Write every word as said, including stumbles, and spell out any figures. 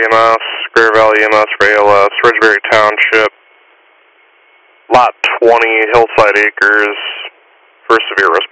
E M S, Greer Valley E M S for A L S, Ridgeberry Township, Lot twenty, Hillside Acres, for severe